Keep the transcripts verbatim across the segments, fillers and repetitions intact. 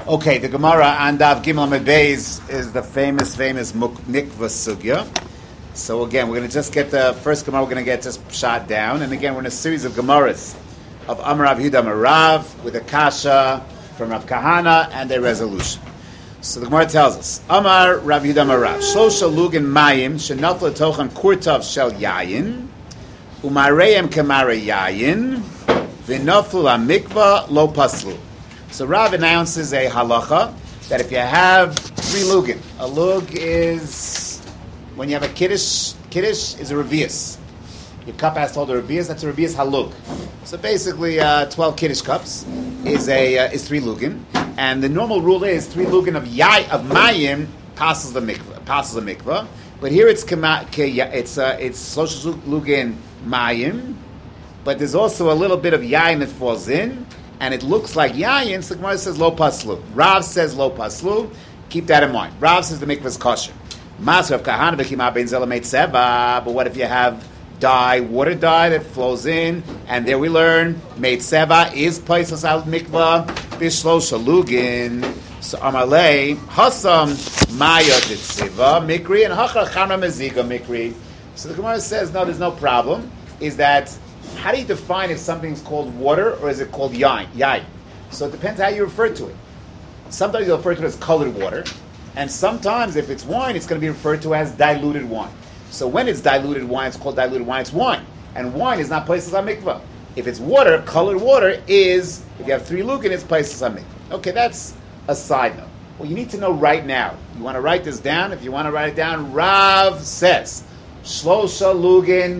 Okay, the Gemara and Dav Gimel Amud Beis is the famous, famous mikvah sugya. So again, we're going to just get the first Gemara. We're going to get just shot down, and again, we're in a series of Gemaras of Amar Rav Yehuda Marav with a kasha from Rav Kahana and a resolution. So the Gemara tells us, Amar Rav Yehuda Marav, Shlosha lugin mayim shenafla tochan kurtav shel yayin umareim kamare yayin v'naflu amikva lo paslu. So Rav announces a halacha that if you have three lugin, a lug is when you have a kiddush. Kiddush is a revius. Your cup has to hold a revius. That's a revius halug. So basically, uh, twelve kiddush cups is a uh, is three lugin, and the normal rule is three lugin of yai of mayim passes the mikvah. Passes the mikvah. But here it's kema, ke, it's uh, it's shlosh lugin mayim, but there's also a little bit of yain that falls in. And it looks like yayin, so the Gemara says lo paslu. Rav says lo paslu. Keep that in mind. Rav says the mikvah is kosher. Mas Rav Kahana b'chima ben zela meitzeva. But what if you have dye, water dye that flows in, and there we learn meitzeva is places al mikvah b'shlosh lugin. So amalei hasam maya ditziva mikri and hachar chana meziga mikri. So the Gemara says no, there's no problem. Is that how do you define if something's called water or is it called yain? Yain. So it depends how you refer to it. Sometimes you refer to it as colored water, and sometimes if it's wine, it's going to be referred to as diluted wine. So when it's diluted wine, it's called diluted wine. It's wine, and wine is not places on mikvah. If it's water, colored water is. If you have three lugin, it's places on mikvah. Okay, that's a side note. Well, you need to know right now. You want to write this down? If you want to write it down, Rav says shlosha lugin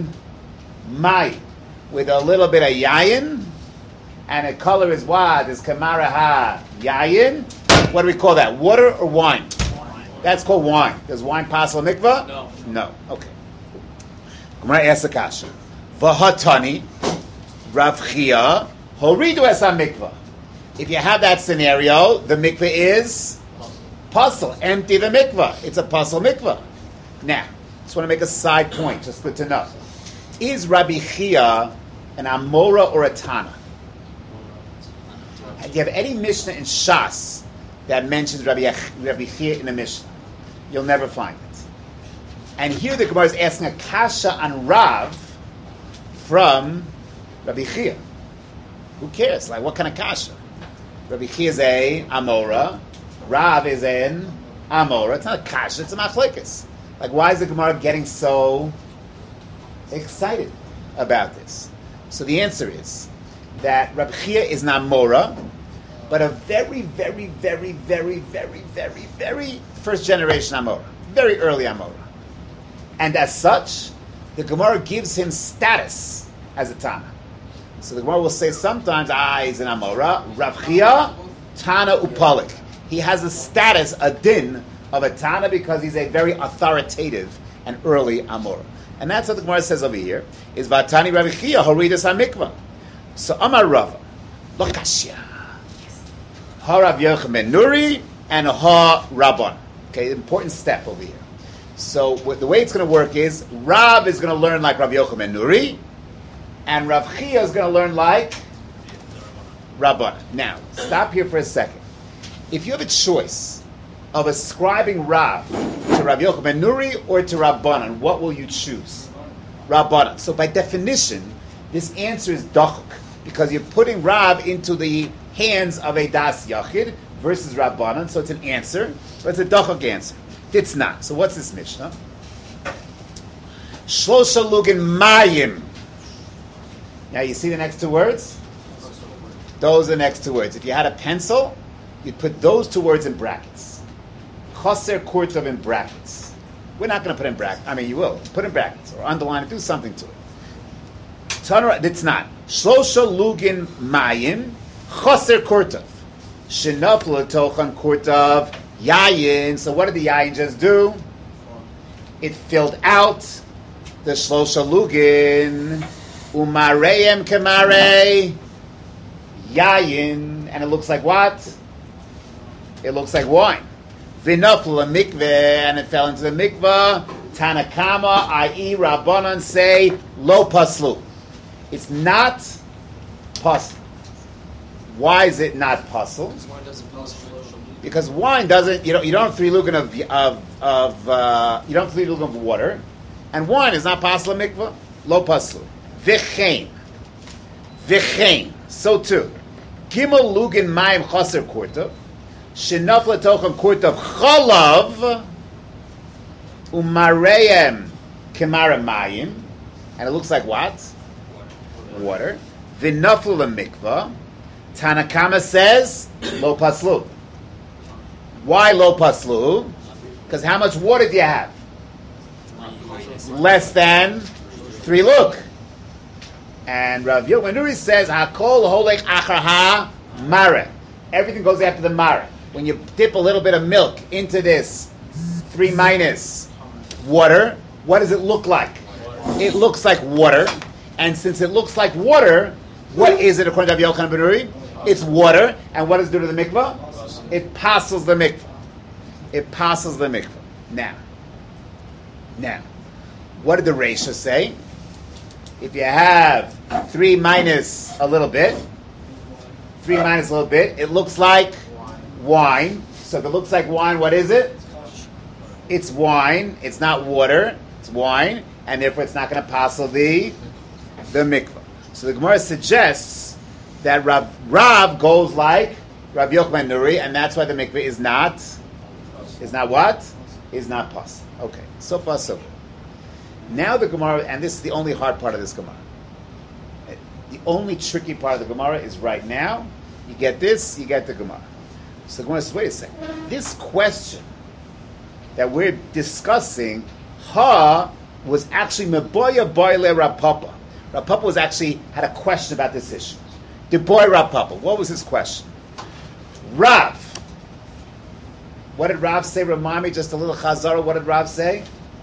mai, with a little bit of yayin, and the color is what? Is kamara ha yayin. What do we call that? Water or wine? Wine. That's called wine. Does wine pass al mikvah? No. No. Okay. Gemara asks a kasha. V'hatani Rav Chia horidu es mikvah. If you have that scenario, the mikvah is puzzle. Empty the mikvah. It's a puzzle mikvah. Now, just want to make a side point. Just good to know. Is Rabbi Chia an Amora or a Tana? Do you have any Mishnah in Shas that mentions Rabbi, Rabbi Chia in a Mishnah? You'll never find it. And here the Gemara is asking a kasha on Rav from Rabbi Chia. Who cares? Like, what kind of kasha? Rabbi Chia is a Amora. Rav is an Amora. It's not a kasha, it's a machlekes. Like, why is the Gemara getting so excited about this? So the answer is that Rabbi Chia is not Mora, but a very, very, very, very, very, very, very first generation Amora, very early Amora, and as such, the Gemara gives him status as a Tana. So the Gemara will say sometimes, ah, he's an Amora. Rabbi Chia, Tana Upalik. He has a status, a din of a Tana because he's a very authoritative and early Amora. And that's what the Gemara says over here, is Vatani Rabbi Chia, Horidus HaMikvah. So Amar Rava, Lokashya. Ha Rav Yochanan ben Nuri, and Ha Rabban. Okay, important step over here. So what, the way it's going to work is, Rav is going to learn like Rav Yochanan ben Nuri, and Rav Chia is going to learn like Rabban. Now, stop here for a second. If you have a choice of ascribing Rav to Rav Yochanan ben Nuri or to Rabbanan, what will you choose? Rabbanan. So by definition, this answer is dachuk, because you're putting Rav into the hands of a das yachid versus Rabbanan, so it's an answer, but it's a dachuk answer. It's not. So what's this Mishnah? Shlosha lugin mayim. Now you see the next two words? Those are the next two words. If you had a pencil, you'd put those two words in brackets. Chaser kurtav in brackets. We're not going to put in brackets. I mean, you will. Put in brackets or underline it. Do something to it. Tanura, it's not. Shlosha lugin mayim chaser kurtav. Shenafla tochan kurtav yayin. So what did the yayin just do? It filled out the shlosha lugin. Umareim kemare yayin. And it looks like what? It looks like wine. V'naflu mikveh, and it fell into the mikveh. Tanakama, that is, Rabbanan say lo paslu. It's not paslu. Why is it not puzzle? Because wine doesn't. You don't. You don't have three lugan of of of. Uh, you don't have three lugan of water, and wine is not pasla mikvah. Lo paslu. V'chein. V'chein. So too. Gimel lugan mayim chaser kurtav. Shenaf letochem kurtav chalav. Umareim kemara mayim. And it looks like what? Water. V'naflu lemikvah. Tanakama says lo paslu. Why lo paslu? Because how much water do you have? Less than three lug. And Rav Yochanan says hakol holech achar ha mare. Everything goes after the mare. When you dip a little bit of milk into this three minus water, what does it look like? It looks like water. And since it looks like water, what is it according to Rav Yochanan ben Nuri? It's water. And what does it do to the mikvah? It passes the mikvah. It passes the mikvah. Now, now, what did the Reisha say? If you have three minus a little bit, three minus a little bit, it looks like wine. So if it looks like wine, what is it? It's wine. It's not water. It's wine, and therefore it's not going to pass the the mikvah. So the Gemara suggests that Rav, Rav goes like Rav Yochanan ben Nuri, and that's why the mikveh is not, is not what? Is not possible. Okay, so far so good. Now the Gemara, and this is the only hard part of this Gemara. The only tricky part of the Gemara is right now. You get this, you get the Gemara. So the Gemara says, wait a second. This question that we're discussing, ha, was actually meboya boile Rav Papa. Rav Papa was actually had a question about this issue. The boy Rav Papa, what was his question? Rav. What did Rav say? Remind me just a little chazara. What did Rav say?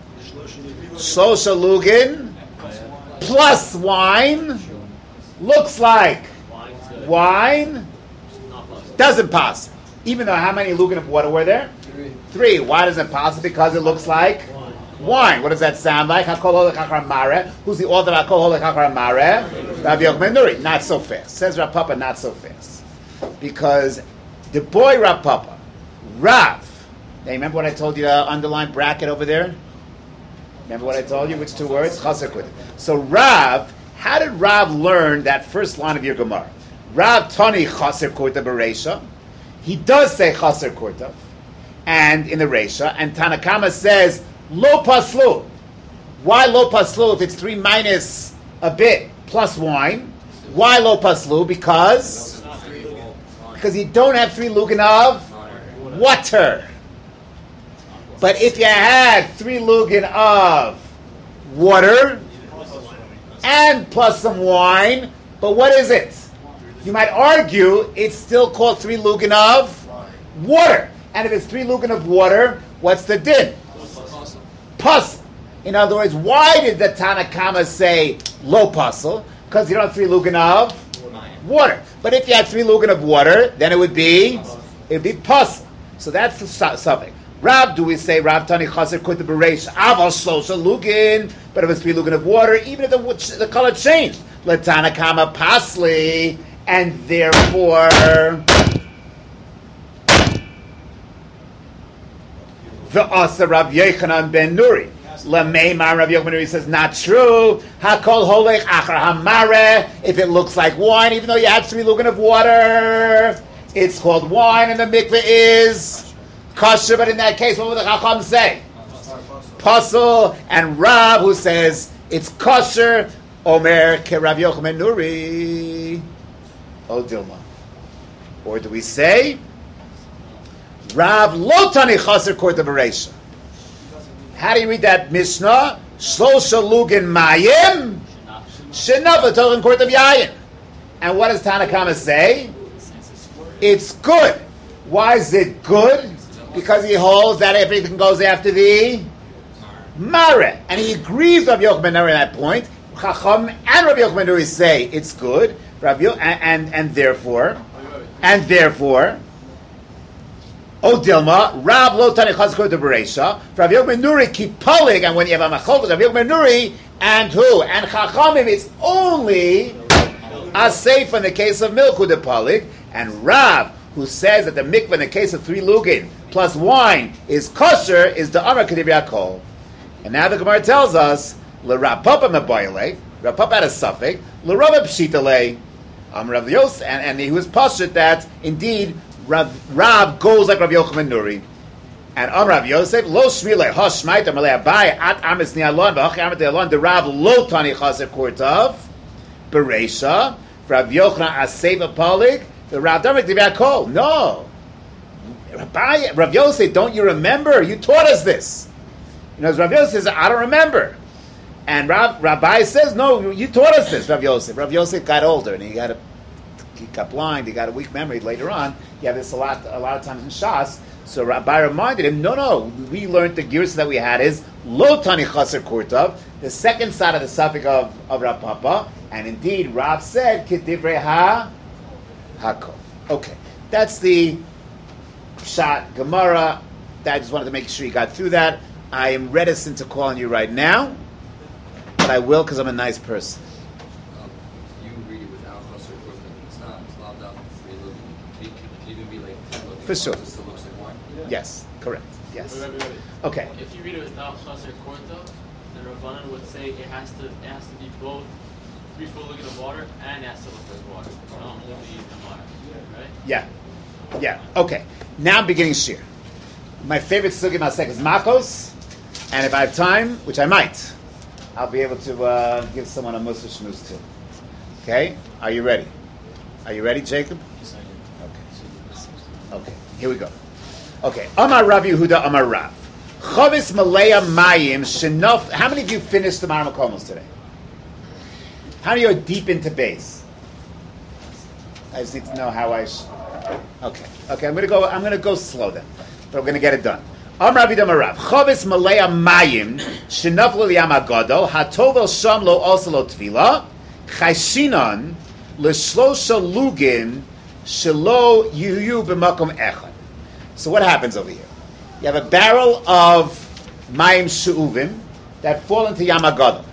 Shlosha lugin plus wine looks like wine. Doesn't pass. Even though how many lugin of water were there? Three. Three. Why doesn't it pass? Because it looks like wine. What does that sound like? Hakol holech achar mare. Who's the author of Hakol holech achar mare? Rav Yochanan ben Nuri. Not so fast. Says Rav Papa, not so fast. Because the boy Rav Papa, Rav. Now, remember what I told you, the underline bracket over there? Remember what I told you? Which two words? Chaser kurtav. So Rav, how did Rav learn that first line of your Gemara? Rav Tani chaser kurtav b'reisha. He does say chaser kurtav, and in the reisha, and Tanakama says lo paslu. Why lo paslu if it's three minus a bit plus wine? Why lo paslu? Because because you don't have three lugan of water. But if you had three lugan of water and plus some wine, but what is it? You might argue it's still called three lugan of water. And if it's three lugan of water, what's the din? Puzzle. In other words, why did the Tanakama say lo puzzle? Because you don't have three lugan of water. But if you had three lugan of water, then it would be it would be puzzle. So that's the suffix. Rab, do we say Rab Tani Chaser Kurtav B'Reish Aval Shlosha Lugin? But if it's three lugan of water, even if the, the color changed, Latana Kama Pasli, and therefore the Asa Rav Yochanan ben Nuri. Lameimar Rav Yochanan ben Nuri says not true. Hakol Holech Achar Hamare. If it looks like wine, even though you had three lugan of water, it's called wine, and the mikveh is kosher, but in that case, what would the Chacham say? Pasul, and Rab, who says it's kosher, Omer ke Rav Yochanan ben Nuri, O Dilma. Or do we say Rav lo tani chaser kurtav b'reisha? How do you read that Mishnah? Shlosha lugin mayim shenav l'tochem kurtav yayin. And what does Tanakama say? It's good. Why is it good? Because he holds that everything goes after the Mare. And he agrees with Rav Yochanan ben Nuri at that point. Chacham and Rav Yochanan ben Nuri say it's good. Rav Yo- and, and, and therefore, and therefore, O Dilma, Rav lo tani chaser kurtav b'reisha. Rav Yochanan ben Nuri keep polig, and when you have a machlokas, Rav Yochanan ben Nuri and who? And Chachamim, it's only a safe in the case of milku de polig, And Rav, who says that the mikveh in the case of three lugin plus wine is kosher, is the Amar Kedivri Akol. And now the Gemara tells us, L'Rav Papa Mebayale, Rav Papa had a suffix, L'Rav Pshitale, um, Rav Yos, and, and he was postured that indeed Rav, Rav goes like Rav Yochanan Nuri. And Am Rav Yosef, Lo Shmile, Hoshmait, Amalei Abai, At Amis Nialon, V'Hachi Amet Nialon, the Rav Lo Tani Chaser Kurtav, Bereisha, Rav Yochanan Aseva Polig, the Rav Damek Divya Kol. No. Rabbi, Rav Yosef, don't you remember? You taught us this. You know, as Rav Yosef says, I don't remember. And Rav, Rabbi says, no, you taught us this, Rav Yosef. Rav Yosef got older, and he got a, he got blind, he got a weak memory later on. You have this a lot, a lot of times in Shas. So Rabbi reminded him, no, no, we learned the gears that we had is Lo Tani Chaser Kurtav, the second side of the suffix of, of Rav Papa, and indeed Rav said, Kedivrei Ha Hakol. Okay, that's the Pshat Gemara. I just wanted to make sure you got through that. I am reticent to call on you right now, but I will because I'm a nice person. Um, you read it without Chaser Kurtav, it's not, it's not down for three looking. It could even be like ten looking. For sure. It still looks like wine. Yeah. Yes, correct. Yes. Okay. If you read it without chaser korta, then Rabbanan would say it has to it has to be both three full looking of water and it has to look like water, not only the water, right? Yeah. Yeah. Okay. Now I'm beginning shir. My favorite sugi masek is makos, and if I have time, which I might, I'll be able to uh, give someone a musa shmuz too. Okay. Are you ready? Are you ready, Jacob? Okay. Okay. Here we go. Okay, Amar Rav Yehuda, Amar Rav. Chavis Malaya Mayim Shenof. How many of you finished the Mar Makomos today? How many are deep into base? I just need to know how I. Sh- okay, okay. I'm gonna go. I'm gonna go slow then, but I'm gonna get it done. Amar Rav Yehuda, Amar Rav. Chavis Malaya Mayim Shenof Liyam Agadol Hatovel Sham Lo Oslo Tvila Chayshinan LeShlosha Lugin Shelo Yuyu B'Makom Echad. So what happens over here? You have a barrel of mayim she'uvim that fall into Yam HaGadol.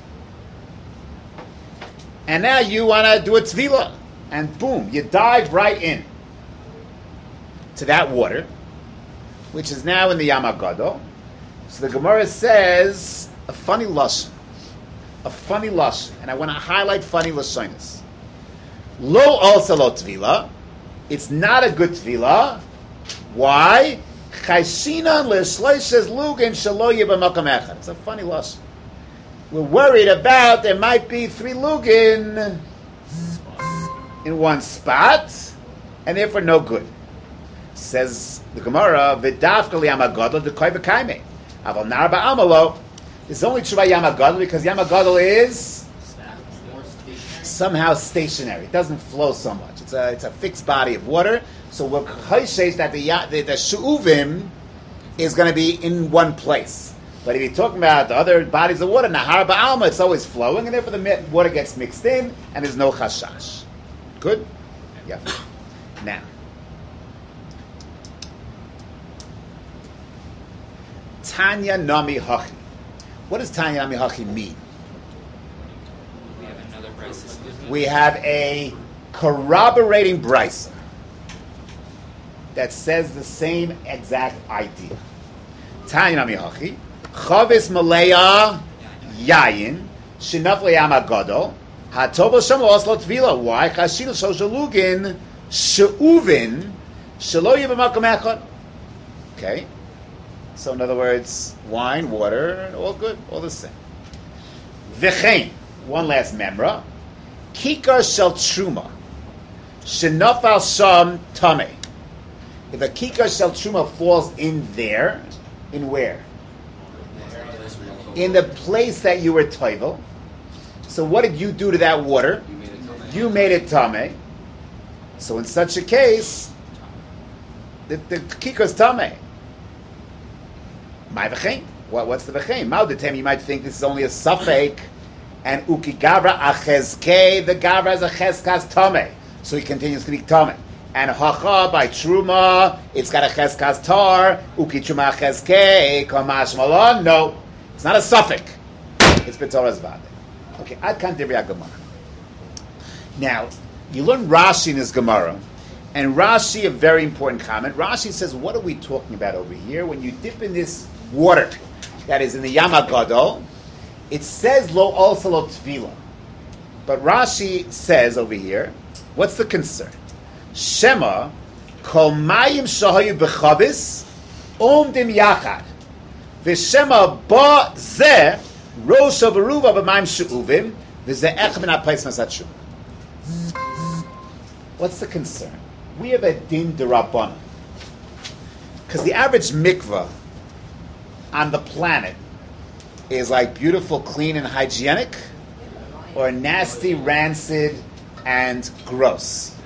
And now you want to do a tvila. And boom, you dive right in to that water, which is now in the Yam HaGadol. So the Gemara says a funny lashon. A funny lashon. And I want to highlight funny lashonis. Lo also lo tvila. It's not a good tvila. Why? Chayshinan l'shleishes lugin shelo yibamakom echad. It's a funny loss. We're worried about there might be three lugin in one spot, and therefore no good. Says the Gemara, v'dafka liyam hagadol dekoy v'kaime. Aval nar ba'amalo. It's only true by Yam HaGadol because Yam HaGadol is somehow stationary. It doesn't flow so much. It's a it's a fixed body of water. So we're chayshes that the the, the shu'uvim is going to be in one place. But if you're talking about the other bodies of water, Nahar Ba'alma, it's always flowing, and therefore the water gets mixed in, and there's no chashash. Good? Yeah. Now, Tanya Nami Hachi. What does Tanya Nami Hachi mean? We have another brisa. We have a corroborating brisa that says the same exact idea. Tanya Nami Hachi. Chavis Malaya Yayin Shinaf Leyam HaGadol Hatovo Shamo Oslo Tvila. Why? Chashil Shoshalugin She'uvin Shelo Yibamakom Echad. Okay. So in other words, wine, water, all good, all the same. V'chein. One last memra. Kikar Shel Truma Shenafal Sham Tameh. If a Kikar Shel Truma falls in there, in where? In the place that you were toivel. So what did you do to that water? You made it tameh. So in such a case, the, the kikar's tameh. My v'chein. What, what's the v'chein? Maudatem, you might think this is only a suffix, and uki gavra achezke, the gavra is a cheskas tameh. So he continues to be tameh. And hacha by truma, it's got a cheskas tar, uki truma achezke, kamash malon. No. It's not a suffix. It's b'toras vade. Okay, ad kan divrei Gemara. Now, you learn Rashi in his Gemara, And Rashi, a very important comment. Rashi says, what are we talking about over here? When you dip in this water that is in the Yam HaGadol, it says lo also lo tvila. But Rashi says over here, what's the concern? Shema kol mayim shahayu b'chabis omdim yachad v'shema ba zeh rosh v'ruva b'mayim she'uvim v'zeh ech min ha'pais masatshum. What's the concern? We have a din derabbanan. Because the average mikvah on the planet is like beautiful, clean, and hygienic, or nasty, rancid, and gross.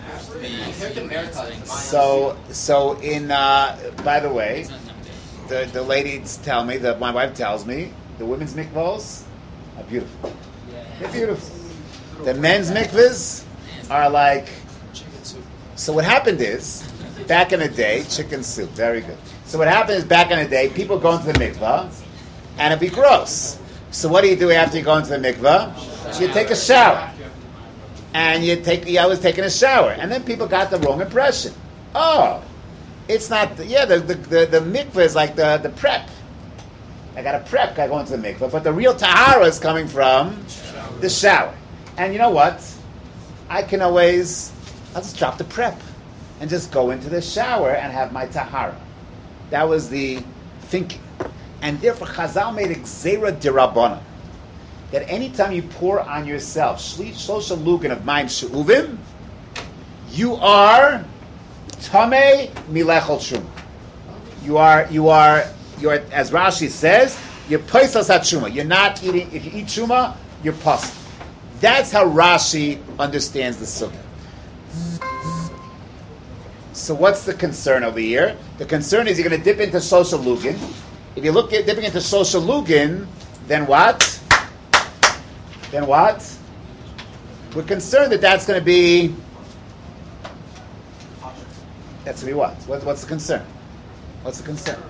So, so in, uh, by the way, the, the ladies tell me, that my wife tells me, the women's mikvahs are beautiful. They're beautiful. The men's mikvahs are like. So what happened is, back in the day, chicken soup, very good. So what happened is, back in the day, people go into the mikvah, and it'd be gross. So what do you do after you go into the mikvah? So you take a shower. And you take, you always taking a shower. And then people got the wrong impression. Oh, it's not, the, yeah, the, the, the, the mikvah is like the, the prep. I got a prep, I go into the mikvah, but the real tahara is coming from the shower. And you know what? I can always, I'll just drop the prep and just go into the shower and have my tahara. That was the thinking. And therefore Chazal made a gzeira dirabbanan, that anytime you pour on yourself shlosha lugan of mayim she'uvim, you are tamei milechol truma. You are, you are, you are, as Rashi says, you're paisas at truma. You're not eating, if you eat truma, you're pas. That's how Rashi understands the sukkah. So what's the concern over here? The concern is you're going to dip into shosha lugan. If you look at dipping into shosha lugan, then what? Then what? We're concerned that that's going to be. That's going to be what? what? What's the concern? What's the concern?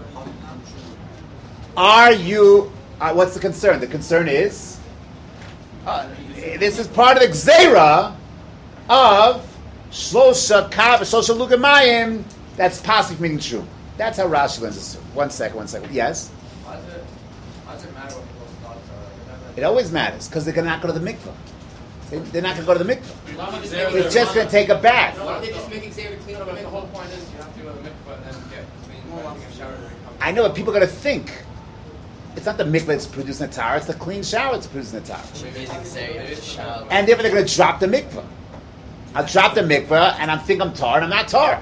Are you? Uh, what's the concern? The concern is. Uh, this is part of the gzeira of shlosha kav shlosha lugamayim. That's possibly meaning true. That's how Rashi learns this. One second, one second. Yes? Why does it, why does it matter what people's thoughts are? It always matters, because they're going to not go to the mikvah. They, they're not going to go to the mikvah. They're just going to take a bath. Why are they just making Xavier clean up? The whole point is you have to go to the mikvah and then get clean, take a shower. I know, but people are going to think. It's not the mikvah that's producing the tahara, it's the clean shower that's producing the tahara. And therefore they're going to drop the mikvah. I'll drop the mikvah, and I'm think I'm tar, and I'm not tar.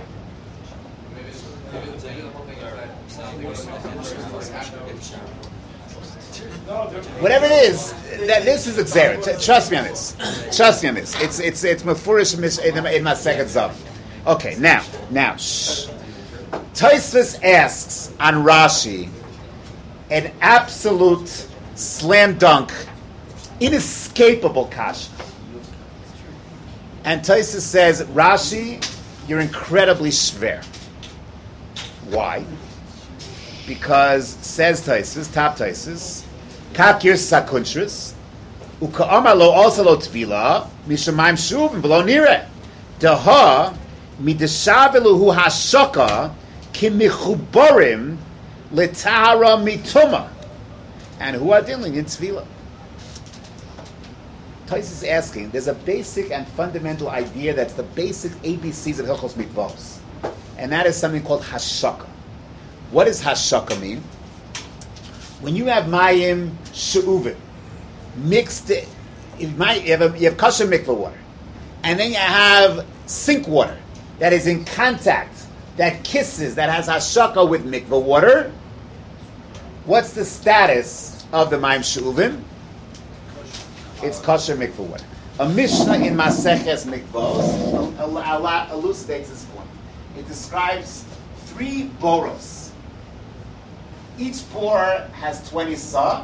Whatever it is, that this is a gzeira. Trust me on this. Trust me on this. It's it's it's mefurish in in my second zav. Okay, now now. Shh. Tosfos asks on Rashi an absolute slam dunk, inescapable kasha. And Tosfos says, Rashi, you're incredibly shver. Why? Because says Tosfos, top Tosfos, kakir sakuntris, uka'amar lo also lo tvila, mishamayim shuvim v'lo nire. Daha, mideshavelu hu hashaka, kimichuborim, letahara mituma. And who are dealing in tvila? Tosfos is asking, there's a basic and fundamental idea that's the basic A B Cs of Hilchos Mikvos. And that is something called hashaka. What does hashaka mean? When you have mayim she'uvim mixed, if you have, a, you have kosher mikvah water, and then you have sink water that is in contact, that kisses, that has hashaka with mikvah water, what's the status of the mayim she'uvim? It's kosher mikvah water. A Mishnah in Maseches Mikvos elucidates this point. It describes three boros. Each bor has twenty sa.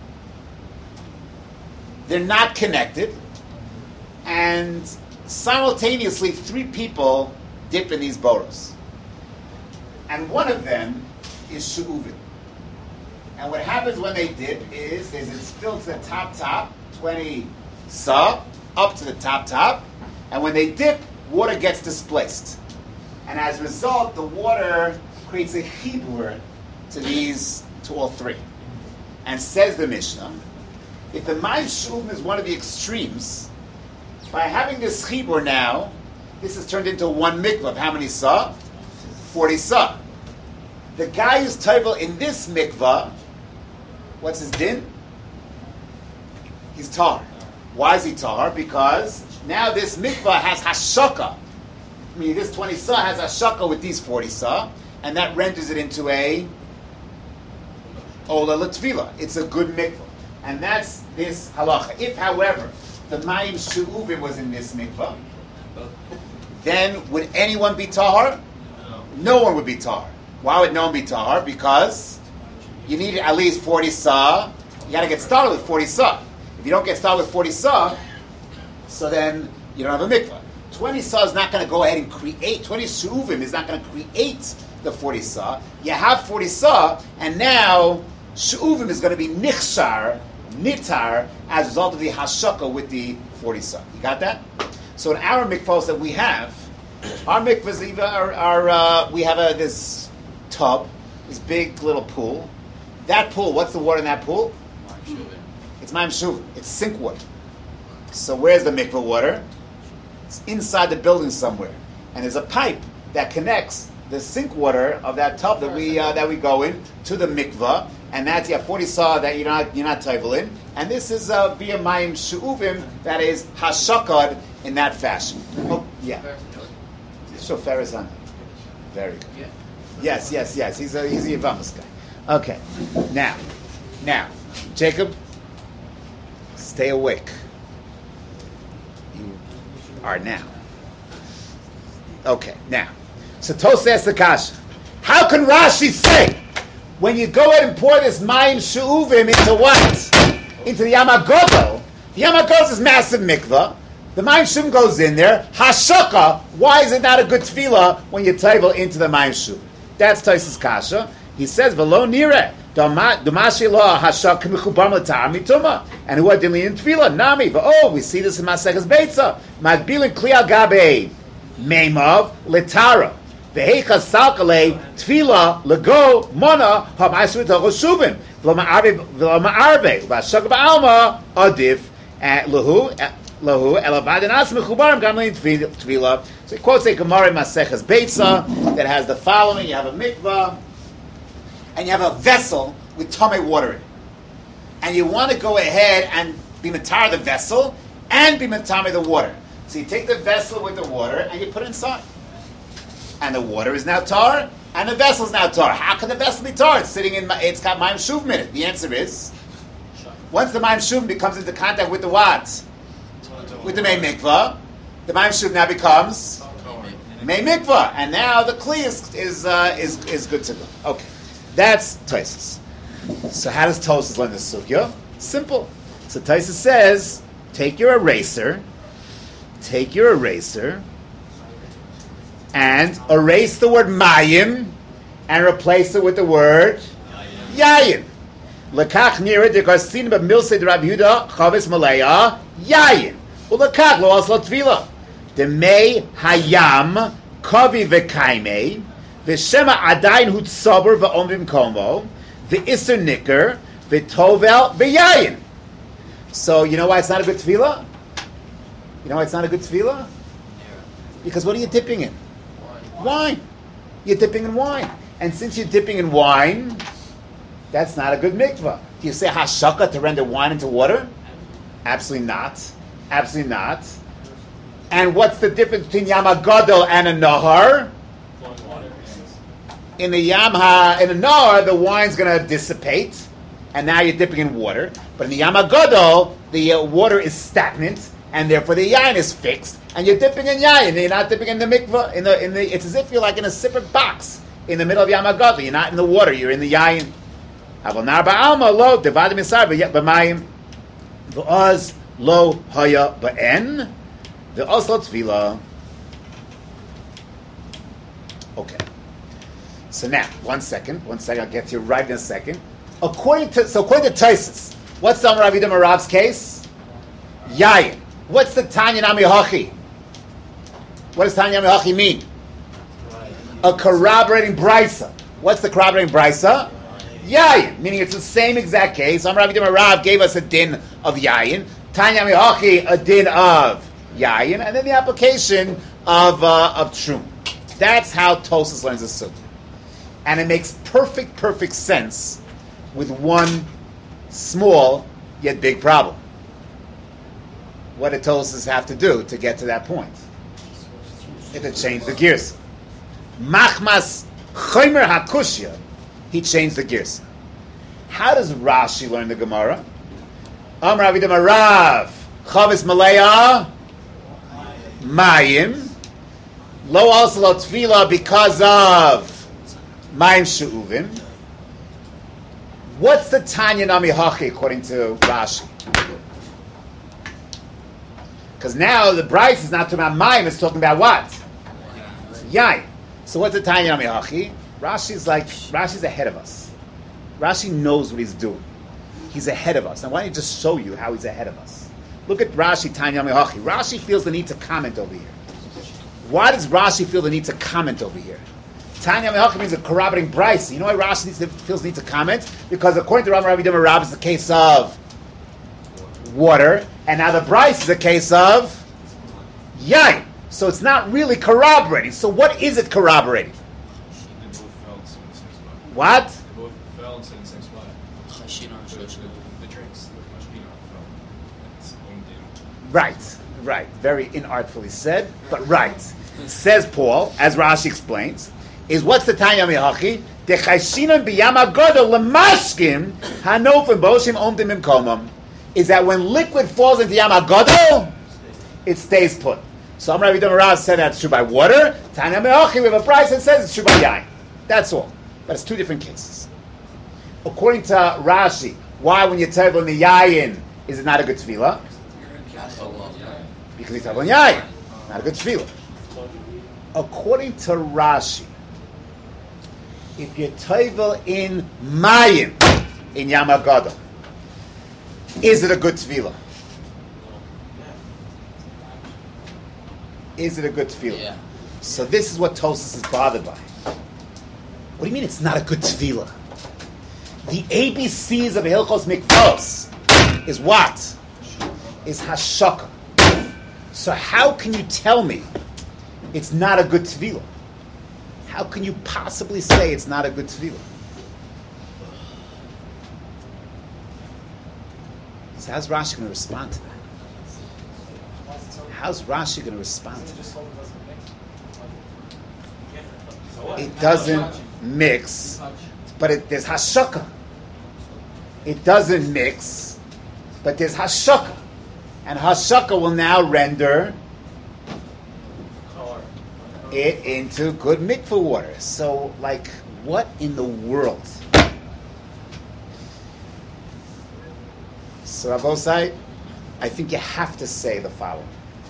They're not connected, and simultaneously three people dip in these boros. And one of them is she'uvim. And what happens when they dip is, is it's filled to the top top, twenty sa, up to the top top, and when they dip, water gets displaced. And as a result, the water creates a chibur to these, to all three. And says the Mishnah, if the Mayim Shuvim is one of the extremes, by having this chibur now, this is turned into one mikvah of how many sa? forty sa. The guy who's table in this mikvah, what's his din? He's tar. Why is he tar? Because now this mikvah has hashaka. I mean, this twenty sa has hashaka with these forty sa, and that renders it into a ola l'tvila. It's a good mikvah. And that's this halacha. If, however, the mayim she'uvim was in this mikvah, then would anyone be tahar? No. No one would be tahar. Why would no one be tahar? Because you need at least forty sa. You got to get started with forty sa. If you don't get started with forty sa, so then you don't have a mikvah. twenty sa is not going to go ahead and create, twenty she'uvim is not going to create the forty sa. You have forty sa, and now she'uvim is going to be nichshar, nitar, as a result of the hashaka with the forty sa. You got that? So in our mikvahs that we have, our mikvahs even are, are uh, we have a, this tub, this big little pool. That pool, what's the water in that pool? It's mayim shuvim. It's sink water. So where's the mikvah water? It's inside the building somewhere, and there's a pipe that connects the sink water of that tub that we uh, that we go in to the mikvah, and that's yeah forty saw that you're not you're not table in, and this is uh, via mayim she'uvim that is hashakad in that fashion. Oh yeah, so Ferris on. Very good. Yes, yes, yes. He's a he's a Yavamas guy. Okay, now, now, Jacob, stay awake. You are now. Okay, now. So Tosa asks the kasha, how can Rashi say, when you go ahead and pour this mayim she'uvim into what? Into the Yamagodol. The Yamagodol is massive mikvah. The mayim she'uvim goes in there. Hashaka, why is it not a good tefillah when you table into the mayim she'uvim? That's Tosa's kasha. He says, v'lo nireh. Dumashi lo hashak mechubar l'tar mituma, and who are dealing in tefillah nami. But oh, we see this in Maseches Beitza. Magbilin kli al gabe meimav l'tara. V'heicha salkale tefillah lego mona ha'ma'asru t'choshuvim v'lo ma'arve v'hashak ba'alma adif lahu lahu elavadan as mechubarim gam lein tefillah. So he quotes a Gemara in Maseches Beitza that has the following: you have a mikvah, and you have a vessel with tamei water in it. And you want to go ahead and be matar the vessel and be matar the water. So you take the vessel with the water and you put it inside. And the water is now tar, and the vessel is now tar. How can the vessel be tar? It's sitting in, it's got mayim shuvim in it. The answer is, once the mayim shuvim becomes into contact with the what? With the main mikvah, the mayim shuvim now becomes main mikvah. And now the kli is, is, uh, is, is good to go. Okay. That's Tosas. So how does Tosas learn this sugya? Simple. So Tosas says, take your eraser, take your eraser, and erase the word mayim, and replace it with the word yayin. Lekach nira de garsin b'milsei de Rabbi Yehuda chavis malaya yayin. Ulekach lo aslo tvila. De mei hayam kavi v'kaimei. V'shema adayin hu tzaber v'omrim komo, v'iser nicker, v'tovel v'yayin. So, you know why it's not a good tefillah? You know why it's not a good tefillah? Because what are you dipping in? Wine. Wine. You're dipping in wine. And since you're dipping in wine, that's not a good mikvah. Do you say hashaka to render wine into water? Absolutely not. Absolutely not. And what's the difference between Yamagodol and a Nahar? In the Yamha, in the Nahar, the wine's going to dissipate, and now you're dipping in water. But in the Yamagodol, the uh, water is stagnant, and therefore the yayin is fixed, and you're dipping in yayin. You're not dipping in the mikvah. In the in the, it's as if you're like in a separate box in the middle of Yamagodol. You're not in the water. You're in the yayin. Avonar ba'alma lo devadim isar b'mayim v'oz lo haya ba'en v'oz lo tefillah. Okay. So now, one second, one second. I'll get to you right in a second. According to so according to Tosfos, what's the Rav Yehuda Marav's case? Yayin. What's the Tanya Nami Hachi? What does Tanya Nami Hachi mean? a corroborating brisa. What's the corroborating brisa? Yayin, meaning it's the same exact case. Amar Rabbi Dima Rav gave us a din of yayin. Tanya Mihachi, a din of yayin, and then the application of uh, of trum. That's how Tosas learns the sugya, and it makes perfect, perfect sense with one small yet big problem. What did Tosas have to do to get to that point? It had changed the gears. Machmas Chomer Hakushya, he changed the gears. How does Rashi learn the Gemara? Amar Rabbi Dima Rav, Chavis Malaya, Mayim, Lo also lo Tefillah because of Mayim She'uvim. What's the Tanya Nami Hachi according to Rashi? Because now the Bryce is not talking about Mayim, it's talking about what? Yain. So what's the Tanya Nami Hachi? Rashi's like, Rashi's ahead of us. Rashi knows what he's doing. He's ahead of us. Now why don't you just show you how he's ahead of us? Look at Rashi, Tanya Nami Hachi. Rashi feels the need to comment over here. Why does Rashi feel the need to comment over here? Tanya Nami Hachi means a corroborating Bryce. You know why Rashi needs to, feels the need to comment? Because according to Rabbi Dima Rav, it's the case of water, and now the Bryce is a case of yain. So it's not really corroborating. So what is it corroborating? They both fell in the same spot. What? They both fell in the same spot. The, the, the drinks, the mashpina fell. It's one din. Right, right. Very inartfully said, but right. Says Paul, as Rashi explains, is what's the Tanya Mihachi? The Chayshinan biyama godol lemashkim hanofim boshim omdim imkomam. Is that when liquid falls into Yama Godol, it stays put. So Amar Rabbi Dima Rav said that's true by water. Tanya Me'achi, we have a price that says it's true by yain. That's all. But it's two different cases. According to Rashi, why when you tell on the yain is it not a good tefillah? Because you tell on yain, not a good tefillah. According to Rashi, if you toivel in mayim in Yama Godol, is it a good tefillah? Is it a good tefillah? Yeah. So this is what Tosas is bothered by. What do you mean it's not a good tefillah? The A B Cs of Hilchos Mikvos is what? Is hashaka. So how can you tell me it's not a good tefillah? How can you possibly say it's not a good tefillah? So how's Rashi going to respond to that? How's Rashi going to respond to that? It doesn't mix, but it, there's hashaka. It doesn't mix, but there's hashaka. And hashaka will now render it into good mikveh water. So, like, what in the world? So Rabosai, I think you have to say the following.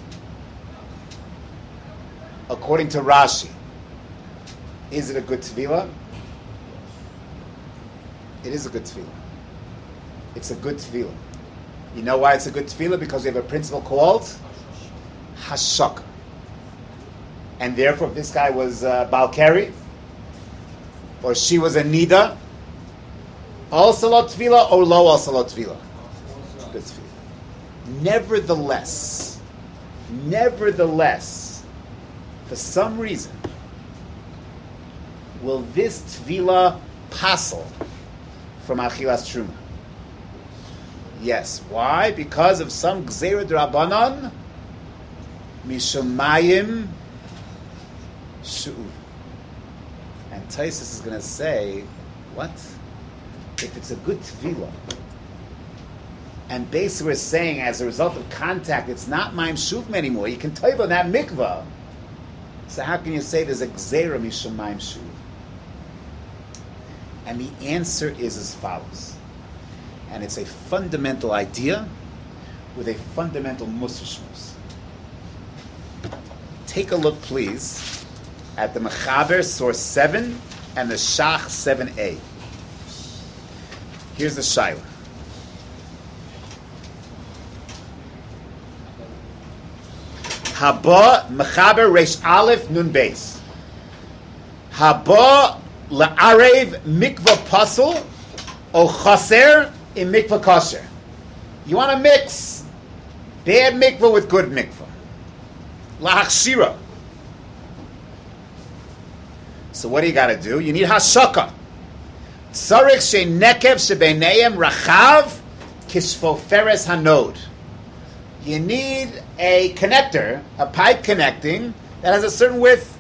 According to Rashi, is it a good tefillah? It is a good tefillah. It's a good tefillah. You know why it's a good tefillah? Because we have a principle called hashaka. And therefore, if this guy was uh, Balkari, or she was a Nida, also lo tefillah or lo also lo tefillah? Good tefillah. Nevertheless, nevertheless, for some reason, will this tefillah passel from Achilas Truma? Yes. Why? Because of some Gzeira D'Rabbanan Mishamayim Shu'u. And Taisus is going to say, what? If it's a good tefillah, and basically we're saying as a result of contact, it's not Mayim Shuvim anymore. You can tell you about that mikvah. So how can you say there's a Gzeira Mishamayim Shu'u? And the answer is as follows. And it's a fundamental idea with a fundamental Musar shmuz. Take a look, please, at the Mechaber, source seven, and the Shach seven a. Here's the Shaila. Haba Mechaber Reish Aleph Nun Beis. haba la'arev mikvah pasul o chaser in mikvah kosher. You want to mix bad mikvah with good mikvah. Lahachshira. So what do you got to do? You need hashaka. Tzarich she nekev shebeineim rachav kishfoferes hanod. You need a connector, a pipe connecting that has a certain width.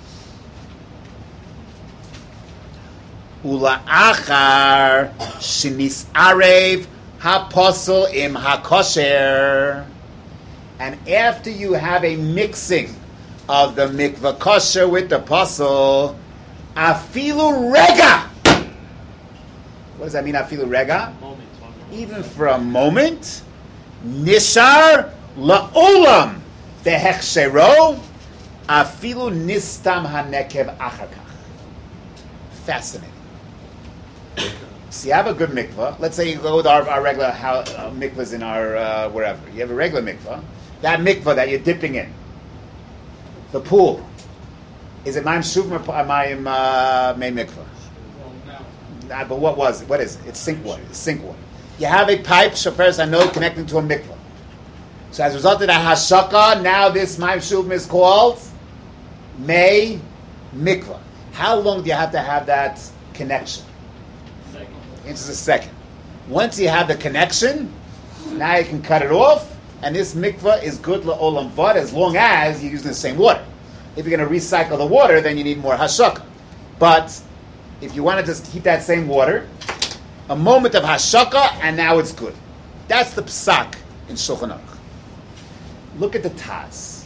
Ula'achar shinis arev haposel im hakosher. And after you have a mixing of the mikvah kosher with the posel, afilu rega. What does that mean, afilu rega? Moment, one moment. Even for a moment, nishar la'olam behechshero afilu nistam hanekev achakach. Fascinating. So you have a good mikvah. Let's say you go with our, our regular how, uh, mikvahs in our uh, wherever. You have a regular mikvah. That mikvah that you're dipping in, the pool, is it Maim Shuvim or Maim uh, Maim Mikvah? Nah, but what was it? What is it? It's sink water. It's sink water. You have a pipe, Shaperes Hanod, connecting to a mikvah. So as a result of that hashaka, now this Maim Shuvim is called May Mikvah. How long do you have to have that connection? Second. It's a second. Once you have the connection, now you can cut it off, and this mikvah is good la'olam vad as long as you're using the same water. If you're going to recycle the water, then you need more hashaka. But if you want to just keep that same water, a moment of hashaka, and now it's good. That's the psak in Shulchan Aruch. Look at the Taz.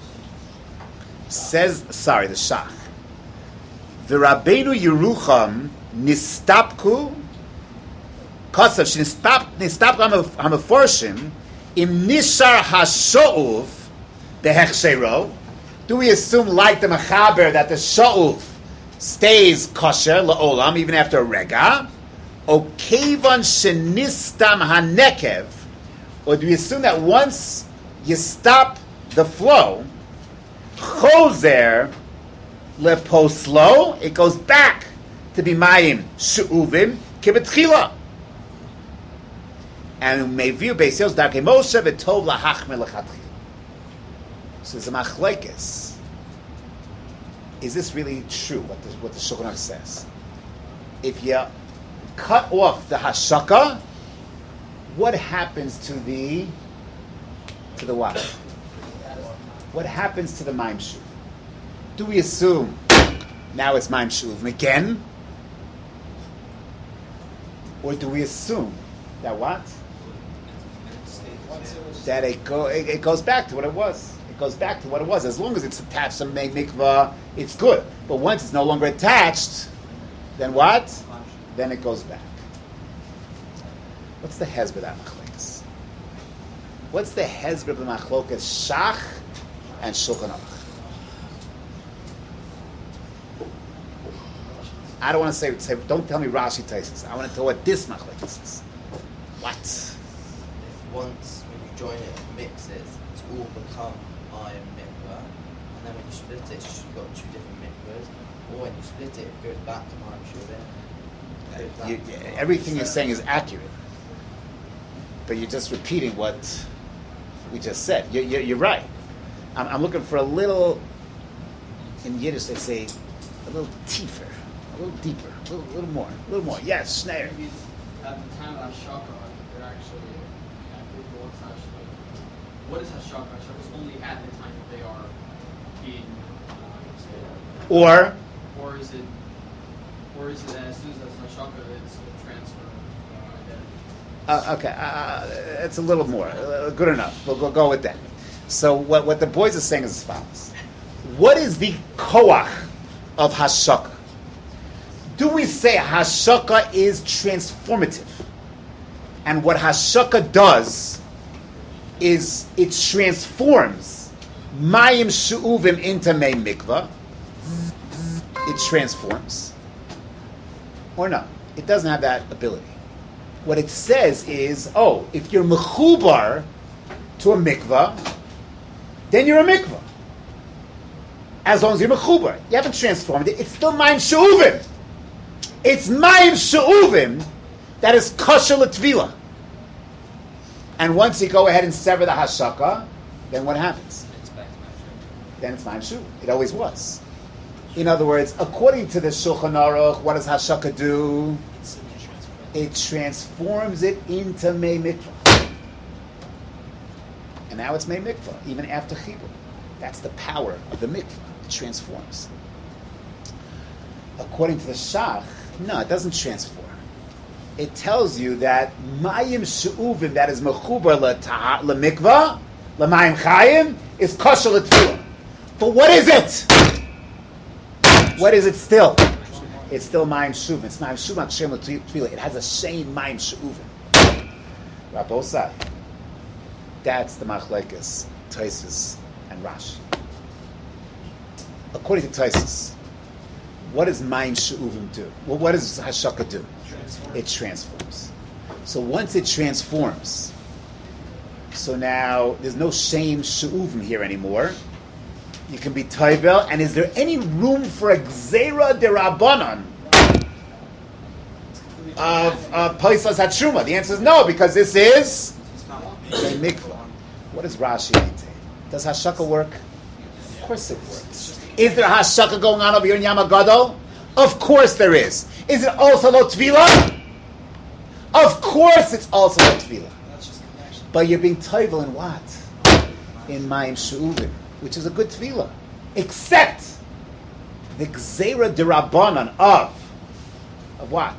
Says, sorry, the Shach. The Rabbeinu Yerucham nistapku kasav shnistap nistapku hamaforshim im nishar hasho'uv behechshero. Do we assume, like the Mechaber, that the sho'uv stays kosher la'olam even after a rega? O kevan shenistam hanekev, or do we assume that once you stop the flow, chozer leposlo, it goes back to be mayim she'uvim kibetchila? And meviu beisos darkei Moshe v'tov lahachmer lechatchila. So it's a machlekes. Is this really true? What the what the Shulchan Aruch says? If you cut off the hashaka, what happens to the to the what? What happens to the maim shuv? Do we assume now it's maim shuv again, or do we assume that what? That it go it, it goes back to what it was. It goes back to what it was. As long as it's attached to make mikvah, it's good. But once it's no longer attached, then what? Then it goes back. What's the hezbollah of that machlokes? What's the hezbollah of the machlokes Shach and Shulchan Aruch? I don't want to say, say don't tell me Rashi Taisus. I want to tell what this machlokes is. What? If once when you join it and mix it, it's all become iron mikvah, and then when you split it, you've got two different mikvahs, or when you split it, it goes back to Maim Shuvim. You, everything you're saying is accurate, but you're just repeating what we just said. You, you, you're right. I'm, I'm looking for a little, in Yiddish they say, a little tiefer, a little deeper, a little, little more, a little more. Yes, snare. At the time of Hashaka, they're actually at the what's Hashaka? What is Hashaka? Hashaka is only at the time that they are being uh, Or, or is it or is it as soon as that's Hashaka, it's a transfer of uh, identity? uh, okay, uh, it's a little more, uh, good enough. We'll go, go with that. So what, what the boys are saying is as follows. What is the koach of Hashaka? Do we say Hashaka is transformative? And what Hashaka does is it transforms Mayim Shu'uvim into Mei Mikvah. It transforms. Or no, it doesn't have that ability. What it says is, oh, if you're mechubar to a mikvah, then you're a mikvah. as long as you're mechuber. You haven't transformed it. It's still mayim she'uvim. It's mayim she'uvim that is kosher l'tvila. And once you go ahead and sever the hashaka, then what happens? It's back to my trip. Then it's mayim she'uvim. It always was. In other words, according to the Shulchan Aruch, what does hashaka do? It transforms it into mei mikvah. And now it's mei mikvah, even after chibur. That's the power of the mikvah. It transforms. According to the Shach, no, it doesn't transform. It tells you that mayim she'uvim, that is mechubar lemikvah, lemayim chayim, is kosher l'tefillah. But what is it? What is it still? It's still mayim she'uvim. It's mayim she'uvim kshem l'tefillah. It has a shame mayim she'uvim. Rabosai. That's the machlekes, Taisus, and Rashi. According to Taisus, what does mayim she'uvim do? Well, what does hashaka do? Transform. It transforms. So once it transforms, so now there's no shame she'uvim here anymore. You can be toivel, and is there any room for a gzeira derabanan of uh, paisas hatruma? The answer is no, because this is a mikvah. What does Rashi say? Does hashaka work? Of course it works. Is there hashaka going on over here in Yamagadol? Of course there is. Is it also lo tvila? Of course it's also lo tvila. But you're being toivel in what? In mayim she'uvim, which is a good tvila. Except the gzeira derabanan of of what?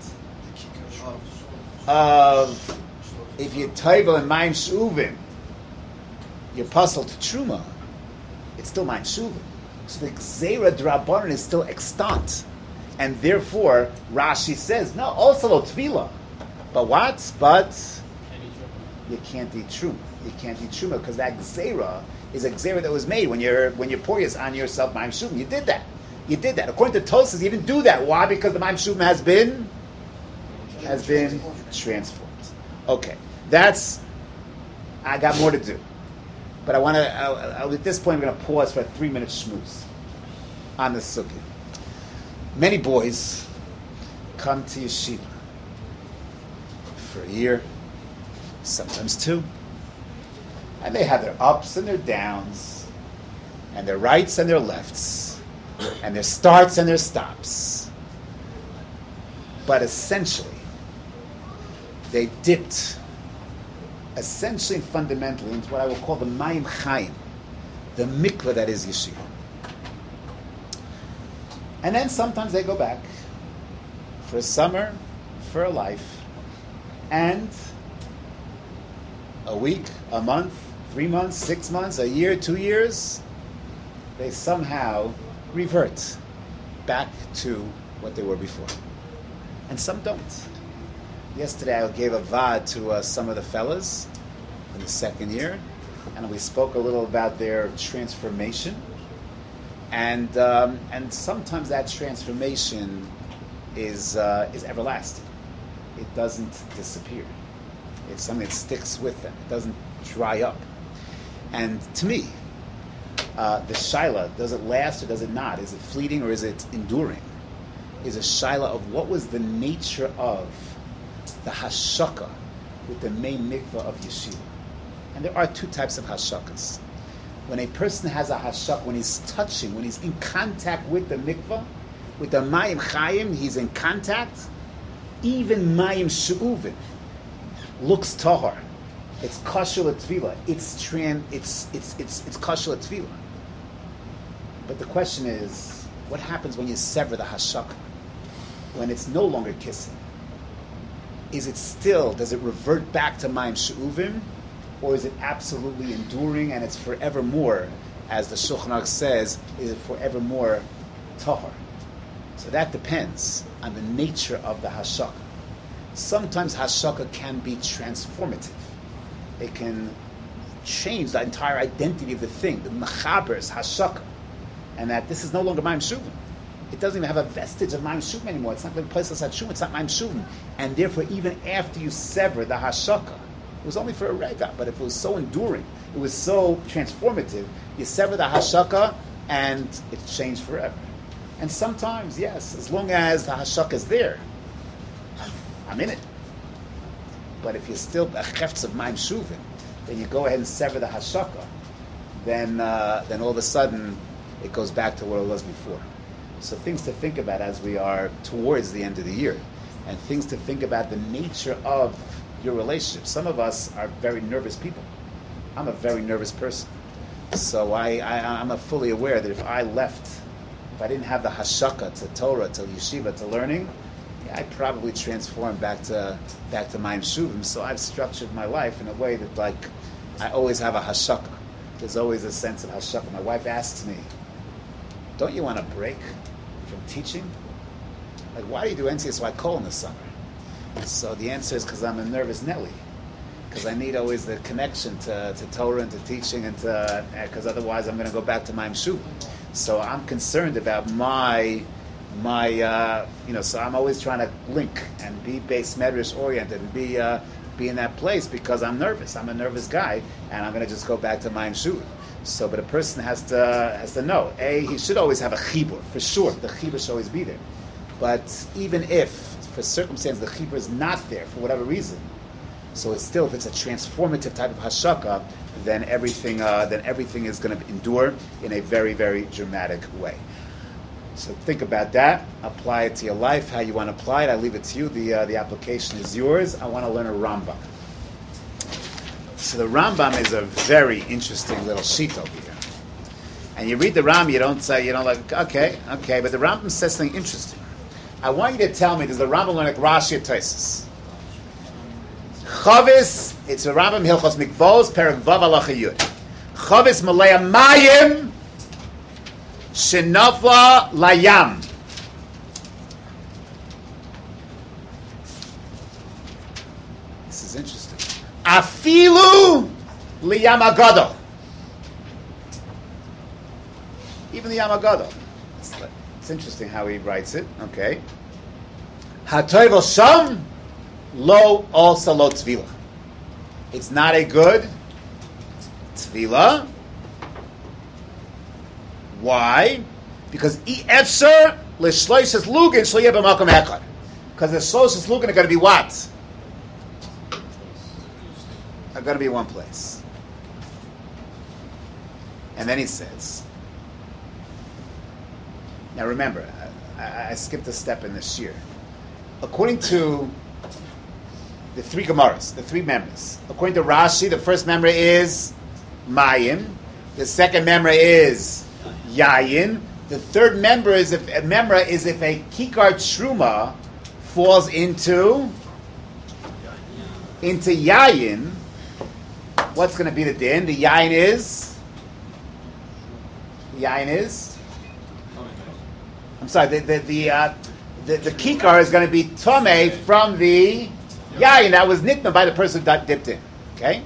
Of if you're toivel in mayim she'uvim, you're puzzled to truma, it's still mayim she'uvim. So the gzeira derabanan is still extant. And therefore, Rashi says, no, also lo tvila. But what? But you can't eat truma. You can't eat truma because that gzeira is a gzeira that was made when you're when you pour this on yourself mayim she'uvim. You did that. You did that. According to Tosas, you didn't do that. Why? Because the mayim she'uvim has been has been transformed. Okay, that's. I got more to do, but I want to. At this point, I'm going to pause for a three-minute schmooze on the sukkah. Many boys come to yeshiva for a year, sometimes two, and they have their ups and their downs, and their rights and their lefts, and their starts and their stops. But essentially, they dipped essentially and fundamentally into what I will call the mayim chayim, the mikvah that is yeshiva. And then sometimes they go back for a summer, for a life, and a week, a month, three months, six months, a year, two years, they somehow revert back to what they were before. And some don't. Yesterday I gave a vad to uh, some of the fellas in the second year, and we spoke a little about their transformation. And um, and sometimes that transformation is uh, is everlasting. It doesn't disappear. It's something that sticks with them. It doesn't dry up. And to me, uh, the shaila, does it last or does it not? Is it fleeting or is it enduring? Is a shaila of what was the nature of the hashaka with the main mikvah of yeshiva. And there are two types of hashakas. When a person has a hashak, when he's touching, when he's in contact with the mikvah, with the mayim chayim, he's in contact. Even mayim she'uvim looks tahar. It's kosher l'tefillah. It's tran. It's it's it's it's kosher l'tefillah. But the question is, what happens when you sever the hashak? When it's no longer kissing, is it still? Does it revert back to mayim she'uvim? Or is it absolutely enduring and it's forevermore, as the Shulchan Aruch says, is it forevermore tahar? So that depends on the nature of the hashaka. Sometimes hashaka can be transformative. It can change the entire identity of the thing, the mechaber's hashaka, and that this is no longer mayim shuvim. It doesn't even have a vestige of mayim shuvim anymore. It's not going to place us at shuvim. It's not mayim shuvim, and therefore, even after you sever the hashaka, it was only for a rega, but if it was so enduring, it was so transformative, you sever the hashaka, and it's changed forever. And sometimes, yes, as long as the hashak is there, I'm in it. But if you're still a chefts of Maim Shuvim, then you go ahead and sever the hashaka, then uh, then all of a sudden it goes back to what it was before. So things to think about as we are towards the end of the year, and things to think about the nature of your relationship. Some of us are very nervous people. I'm a very nervous person. So I, I, I'm fully aware that if I left, if I didn't have the hashaka to Torah, to yeshiva, to learning, yeah, I'd probably transform back to back to Maim Shuvim. So I've structured my life in a way that, like, I always have a hashaka. There's always a sense of hashaka. My wife asks me, don't you want to break from teaching? Like, why do you do N C S Y Kol in the summer? So the answer is because I'm a nervous Nelly. Because I need always the connection to, to Torah and to teaching, and to, because otherwise I'm going to go back to Maim Shuvim. So I'm concerned about my, my, uh, you know, so I'm always trying to link and be base medrash oriented and be, uh, be in that place because I'm nervous. I'm a nervous guy, and I'm going to just go back to Maim Shuvim. So, but a person has to has to know. A, he should always have a chibur for sure. The chibur should always be there. But even if, for circumstance, the chibur is not there for whatever reason, so it's still, if it's a transformative type of hashaka, then everything uh, then everything is going to endure in a very, very dramatic way. So think about that. Apply it to your life. How you want to apply it, I leave it to you. The uh, the application is yours. I want to learn a Rambam. So the Rambam is a very interesting little sheet over here. And you read the Rambam, you don't say, you know, like, okay, okay, but the Rambam says something interesting. I want you to tell me, does the Rambam learn like Rashi or Tosfos? Chavis, it's a Rambam Hilchos Mikvos, Perek Vav Halacha Yud. Chavis Malaya Mayim Shenafla Layam. This is interesting. Afilu Liyam Agadol. Even the Yam Agadol. It's, it's interesting how he writes it. Okay. Hatoivel Sham. Lo also lo tvila. It's not a good tvila. Why? Because e efser l'shloishes lugin shloyeh b'makom echad. Because the shloishes lugin are going to be what? Are going to be in one place. And then he says. Now remember, I, I skipped a step in this year. According to the three Gemaras, the three members. According to Rashi, the first member is Mayim. The second member is Yayin. The third member is if a member is if a Kikar Truma falls into into Yayin. What's going to be the din? The Yayin is the Yayin is. I'm sorry. The the the, uh, the, the Kikar is going to be Tomei from the Yayin that was nicknamed by the person that dipped in. Okay?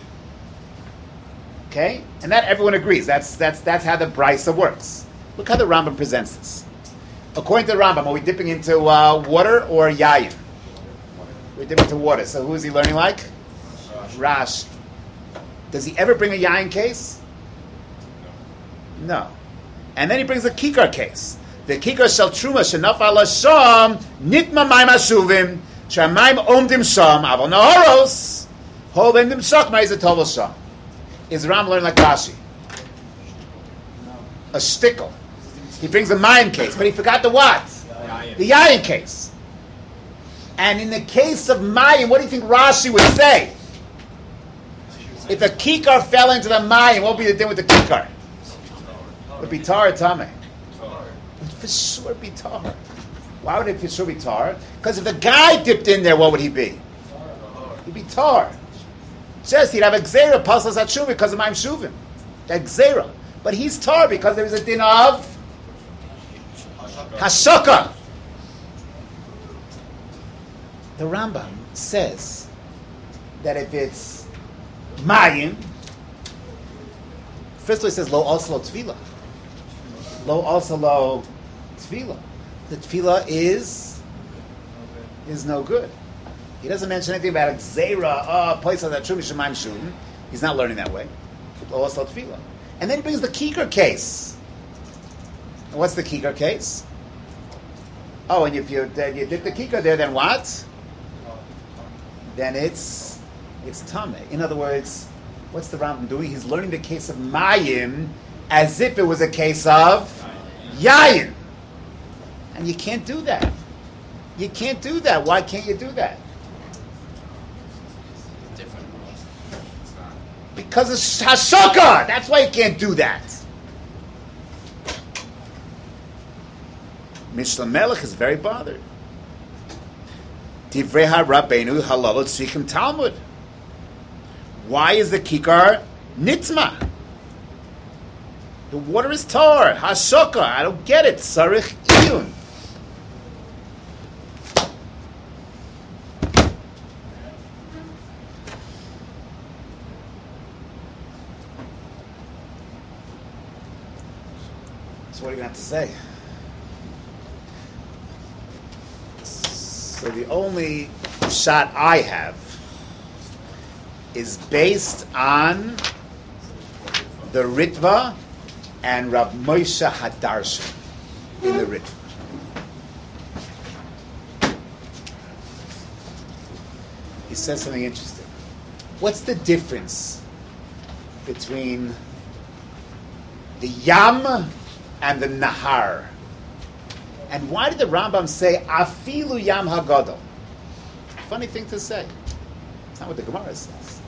Okay? And that everyone agrees. That's that's that's how the Brisa works. Look how the Rambam presents this. According to the Rambam, are we dipping into uh, water or Yayin? We're dipping into water. So who is he learning like? Rashi. Does he ever bring a Yayin case? No. And then he brings a Kikar case. The Kikar shel Truma shenaf ala sham nitma mayim ashuvim. Shamayim omdim sham avol naharos holim dim shachma is a tovel sham. Is Ram learning like Rashi? A shtickle. He brings a Mayim case, but he forgot the what? Yayin. The Yayin case. And in the case of Mayim, what do you think Rashi would say? If a kikar fell into the Mayim, what would be the din with the kikar? It would be tar or tameh. It would for sure be tar. Why would it for sure be tar? Because if the guy dipped in there, what would he be? He'd be tar. Just he'd have a gzera paslas at because of Maim Shuvim. That gzera. But he's tar because there is a din of hashaka. The Rambam says that if it's mayim, first of all he says lo also lo tefillah. Lo also lo tefillah. The tefillah is is no good. He doesn't mention anything about a gzera, oh, place of that trumi shemaim shuvim. He's not learning that way. Lo also lo tefillah. And then he brings the kikar case. What's the kikar case? Oh, and if you you dip the kikar there, then what? Then it's it's tameh. In other words, what's the Rambam doing? He's learning the case of mayim as if it was a case of yayin, and you can't do that. You can't do that. Why can't you do that? Different. Because it's hashaka. That's why you can't do that. Mishnah Melech is very bothered. Divrei HaRabbeinu Halal Tzrichim Talmud. Why is the kikar nitzma? The water is tar, hashaka. I don't get it. Sarich iyun. So what are you going to have to say? So the only shot I have is based on the Ritva and Rav Moshe Hadarshan in the Ritva. He says something interesting. What's the difference between the Yam and the Nahar? And why did the Rambam say Afilu Yam Hagadol? Funny thing to say. It's not what the Gemara says.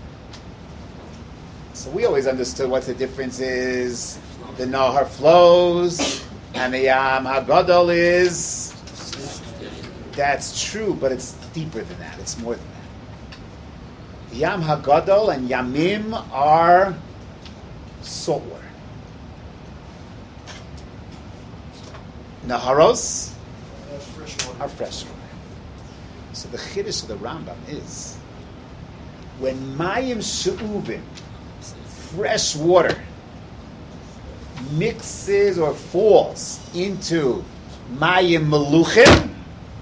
So we always understood what the difference is. The Nahar flows, and the Yam Hagadol is. That's true, but it's deeper than that. It's more than that. The Yam Hagadol and Yamim are salt water. Naharos are fresh water. So the chiddush of the Rambam is when mayim she'uvim, fresh water, mixes or falls into mayim meluchim,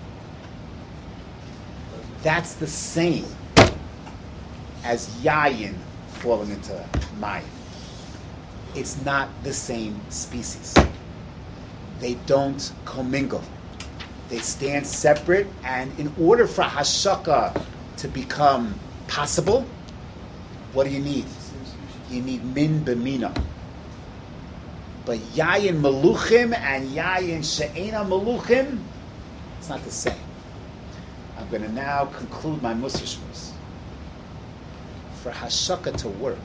that's the same as yayin falling into mayim. It's not the same species. They don't commingle. They stand separate, and in order for hashaka to become possible, what do you need? You need min b'mino. But yayin meluchim and yayin she'ena meluchim, it's not the same. I'm going to now conclude my Musar Shmuz. For hashaka to work,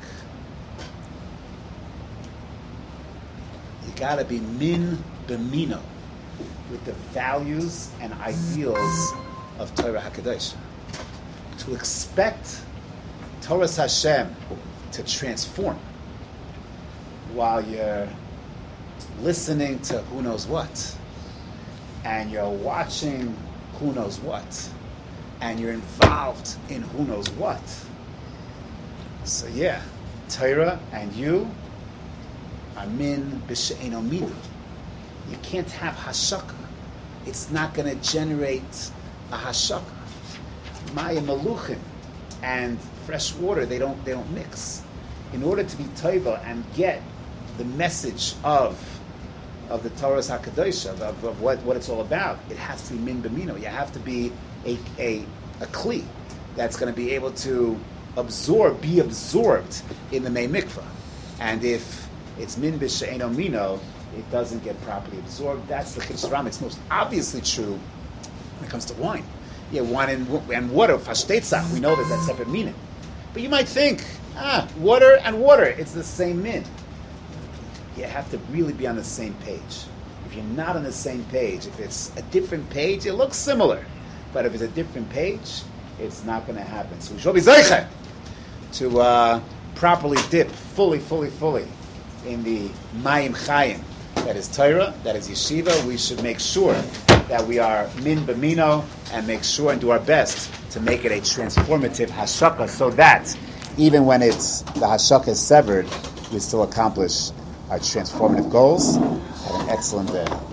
you got to be min b'mino, with the values and ideals of Torah HaKadosh. To expect Torah Hashem to transform while you're listening to who knows what, and you're watching who knows what, and you're involved in who knows what. So yeah, Torah and you are min b'she'eno midu. You can't have hashaka. It's not going to generate a hashaka. Maya maluchim and fresh water, they don't they don't mix. In order to be tova and get the message of of the Torah's HaKadosh, of, of, of what, what it's all about, it has to be min b'mino. You have to be a a, a kli that's going to be able to absorb, be absorbed in the Mei Mikvah. And if it's min b'she'eno mino, it doesn't get properly absorbed. That's the Chiddush Rambam. It's most obviously true when it comes to wine. Yeah, wine and, and water, fashtetzach, we know there's that separate meaning. But you might think, ah, water and water, it's the same min. You have to really be on the same page. If you're not on the same page, if it's a different page, it looks similar. But if it's a different page, it's not going to happen. So we should be zeicher to uh, properly dip fully, fully, fully in the mayim chayim. That is Torah, that is yeshiva. We should make sure that we are min b'mino and make sure and do our best to make it a transformative hashaka, so that even when it's the hashaka is severed, we still accomplish our transformative goals. Have an excellent day.